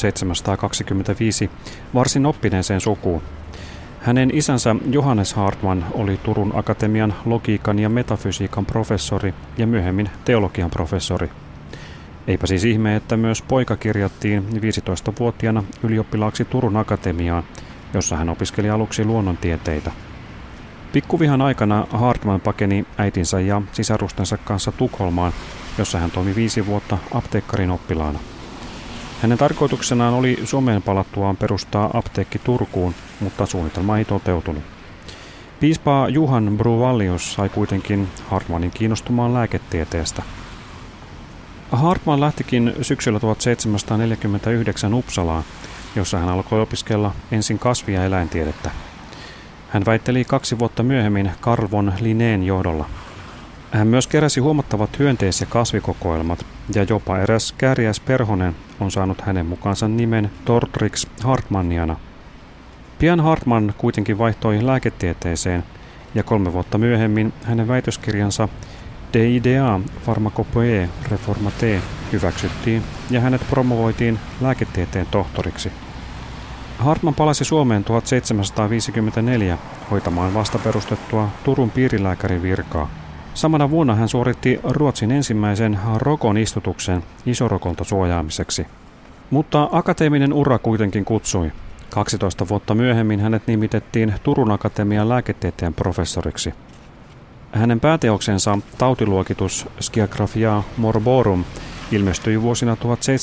1725 varsin oppineeseen sukuun. Hänen isänsä Johannes Hartman oli Turun Akatemian logiikan ja metafysiikan professori ja myöhemmin teologian professori. Eipä siis ihme, että myös poika kirjattiin 15-vuotiaana ylioppilaaksi Turun Akatemiaan, jossa hän opiskeli aluksi luonnontieteitä. Pikkuvihan aikana Hartman pakeni äitinsä ja sisarustensa kanssa Tukholmaan, jossa hän toimi 5 vuotta apteekkarin oppilaana. Hänen tarkoituksenaan oli Suomeen palattuaan perustaa apteekki Turkuun, mutta suunnitelma ei toteutunut. Piispa Johan Bruvallius sai kuitenkin Hartmanin kiinnostumaan lääketieteestä. Hartman lähtikin syksyllä 1749 Uppsalaan, jossa hän alkoi opiskella ensin kasvi- ja eläintiedettä. Hän väitteli 2 vuotta myöhemmin Carl von Linnén johdolla. Hän myös keräsi huomattavat hyönteis- ja kasvikokoelmat, ja jopa eräs kääriäisperhonen on saanut hänen mukaansa nimen Tortrix Hartmanniana. Pian Hartman kuitenkin vaihtoi lääketieteeseen, ja 3 vuotta myöhemmin hänen väitöskirjansa De idea pharmacopoeia reformate hyväksyttiin, ja hänet promovoitiin lääketieteen tohtoriksi. Hartman palasi Suomeen 1754 hoitamaan vasta perustettua Turun piirilääkärin virkaa. Samana vuonna hän suoritti Ruotsin ensimmäisen rokon istutuksen isorokolta suojaamiseksi. Mutta akateeminen ura kuitenkin kutsui. 12 vuotta myöhemmin hänet nimitettiin Turun Akatemian lääketieteen professoriksi. Hänen pääteoksensa tautiluokitus Sciagraphia Morborum ilmestyi vuosina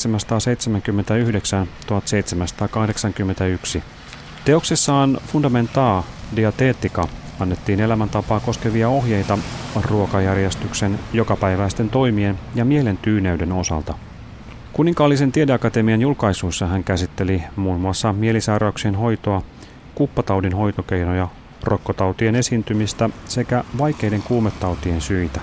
1779-1781. Teoksessaan Fundamenta Diatetica annettiin elämäntapaa koskevia ohjeita ruokajärjestyksen, jokapäiväisten toimien ja mielen tyyneyden osalta. Kuninkaallisen tiedeakatemian julkaisuissa hän käsitteli muun muassa mielisairauksien hoitoa, kuppataudin hoitokeinoja, rokkotautien esiintymistä sekä vaikeiden kuumetautien syitä.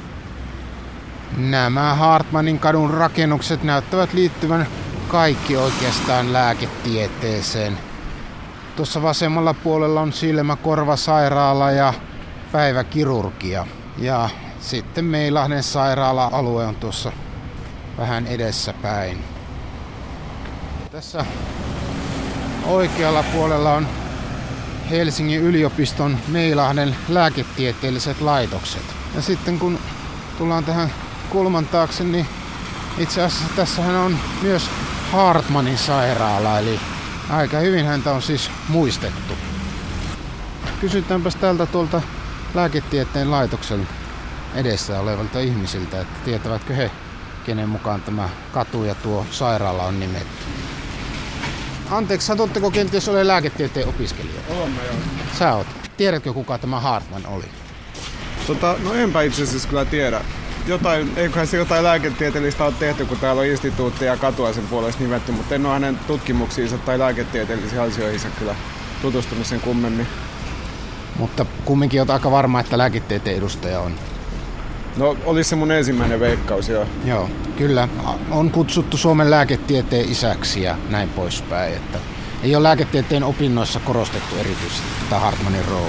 Nämä Hartmanin kadun rakennukset näyttävät liittyvän kaikki oikeastaan lääketieteeseen. Tuossa vasemmalla puolella on silmäkorvasairaala ja päiväkirurgia. Ja sitten Meilahden sairaala-alue on tuossa vähän edessäpäin. Tässä oikealla puolella on Helsingin yliopiston Meilahden lääketieteelliset laitokset. Ja sitten kun tullaan tähän kulman taakse, niin itse asiassa tässähän on myös Hartmanin sairaala, eli aika hyvin häntä on siis muistettu. Kysytäänpäs tältä tuolta lääketieteen laitoksen edessä olevalta ihmisiltä, että tietävätkö he, kenen mukaan tämä katu ja tuo sairaala on nimetty. Anteeksi, satutteko kenties ole lääketieteen opiskelija? Olen joo. Sä oot. Tiedätkö kuka tämä Hartman oli? No enpä itse asiassa kyllä tiedä. Eiköhän se jotain lääketieteellistä ole tehty, kun täällä on instituutti ja katua sen puolesta nimetty, mutta en ole hänen tutkimuksiinsa tai lääketieteellisiin asioihinsa kyllä tutustunut sen kummemmin. Mutta kumminkin olet aika varma, että lääketieteen edustaja on. No, olisi se mun ensimmäinen veikkaus, joo. Joo, kyllä. On kutsuttu Suomen lääketieteen isäksi ja näin poispäin. Että ei ole lääketieteen opinnoissa korostettu erityisesti tätä Hartmanin roolia.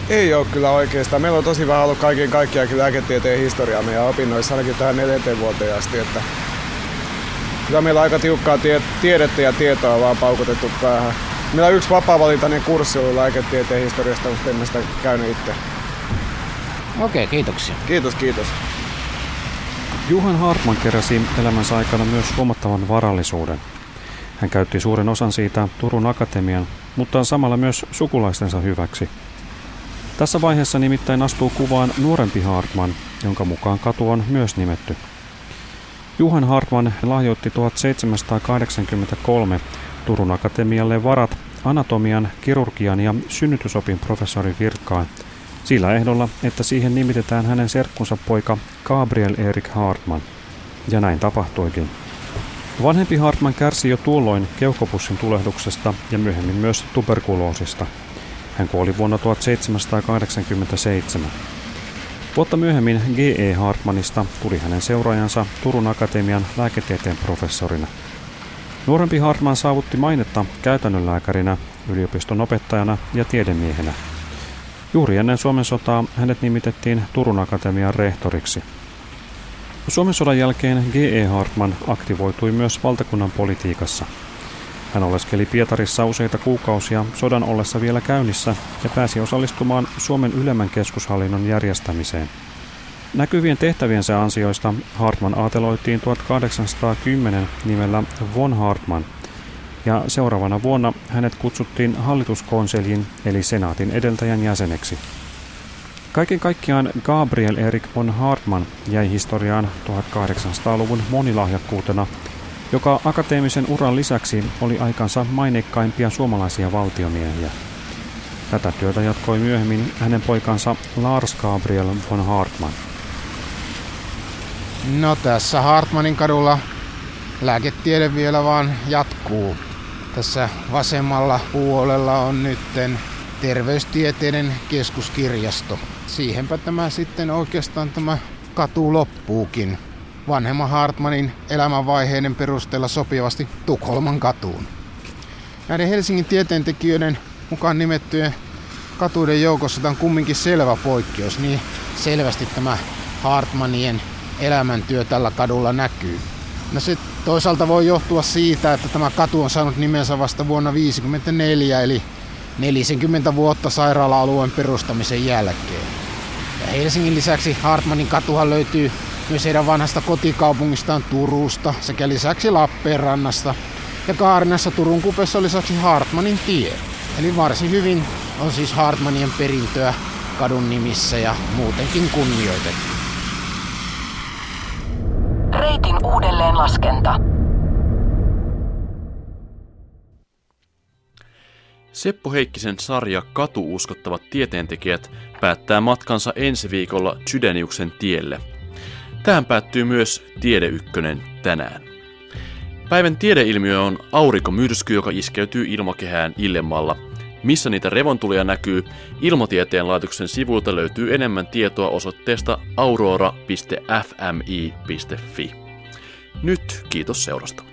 Ei ole kyllä oikeastaan. Meillä on tosi vähän ollut kaiken kaikkiaan lääketieteen historiaa meidän opinnoissa, ainakin tähän 4. vuoteen asti. Että kyllä meillä on aika tiukkaa tiedettä ja tietoa vaan paukutettu päähän. Meillä on yksi vapaa-valintainen kurssi ollut lääketieteen historiasta, mutta emme sitä käynyt itse. Okei, kiitoksia. Kiitos. Johan Hartman keräsi elämänsä aikana myös huomattavan varallisuuden. Hän käytti suuren osan siitä Turun Akatemian, mutta samalla myös sukulaistensa hyväksi. Tässä vaiheessa nimittäin astuu kuvaan nuorempi Hartman, jonka mukaan katu on myös nimetty. Johan Hartman lahjoitti 1783 Turun Akatemialle varat anatomian, kirurgian ja synnytysopin professorin virkaan, sillä ehdolla, että siihen nimitetään hänen serkkunsa poika Gabriel Erik Hartman. Ja näin tapahtuikin. Vanhempi Hartman kärsi jo tuolloin keuhkopussin tulehduksesta ja myöhemmin myös tuberkuloosista. Hän kuoli vuonna 1787. Vuotta myöhemmin G.E. Hartmanista tuli hänen seuraajansa Turun Akatemian lääketieteen professorina. Nuorempi Hartman saavutti mainetta käytännönlääkärinä, yliopiston opettajana ja tiedemiehenä. Juuri ennen Suomen sotaa hänet nimitettiin Turun Akatemian rehtoriksi. Suomen sodan jälkeen G.E. Hartman aktivoitui myös valtakunnan politiikassa. Hän oleskeli Pietarissa useita kuukausia sodan ollessa vielä käynnissä ja pääsi osallistumaan Suomen ylemmän keskushallinnon järjestämiseen. Näkyvien tehtäviensä ansioista Hartman aateloitiin 1810 nimellä von Hartman, ja seuraavana vuonna hänet kutsuttiin hallituskonseljin eli senaatin edeltäjän jäseneksi. Kaiken kaikkiaan Gabriel Erik von Hartman jäi historiaan 1800-luvun monilahjakkuutena, joka akateemisen uran lisäksi oli aikansa maineikkaimpia suomalaisia valtiomiehiä. Tätä työtä jatkoi myöhemmin hänen poikansa Lars Gabriel von Hartman. No tässä Hartmanin kadulla lääketiede vielä vaan jatkuu. Tässä vasemmalla puolella on nytten terveystieteiden keskuskirjasto. Siihenpä tämä sitten oikeastaan tämä katu loppuukin. Vanhemman Hartmanin elämänvaiheiden perusteella sopivasti Tukholman katuun. Näiden Helsingin tieteentekijöiden mukaan nimettyjen katuiden joukossa tämä on kumminkin selvä poikkeus, niin selvästi tämä Hartmanien elämäntyö tällä kadulla näkyy. No se toisaalta voi johtua siitä, että tämä katu on saanut nimensä vasta vuonna 1954, eli 40 vuotta sairaala-alueen perustamisen jälkeen. Ja Helsingin lisäksi Hartmanin katuhan löytyy myös heidän vanhasta kotikaupungistaan Turusta sekä lisäksi Lappeenrannasta. Ja Kaarinassa Turun kupessa on lisäksi Hartmanin tie. Eli varsin hyvin on siis Hartmanien perintöä kadun nimissä ja muutenkin kunnioitettu. Reitin uudelleenlaskenta. Seppo Heikkisen sarja Katu-uskottavat tieteentekijät päättää matkansa ensi viikolla Chydeniuksen tielle. Tähän päättyy myös Tiede Ykkönen tänään. Päivän tiedeilmiö on aurinkomyrsky, joka iskeytyy ilmakehään illemmalla. Missä niitä revontulia näkyy, Ilmatieteen laitoksen sivuilta löytyy enemmän tietoa osoitteesta aurora.fmi.fi. Nyt kiitos seurasta.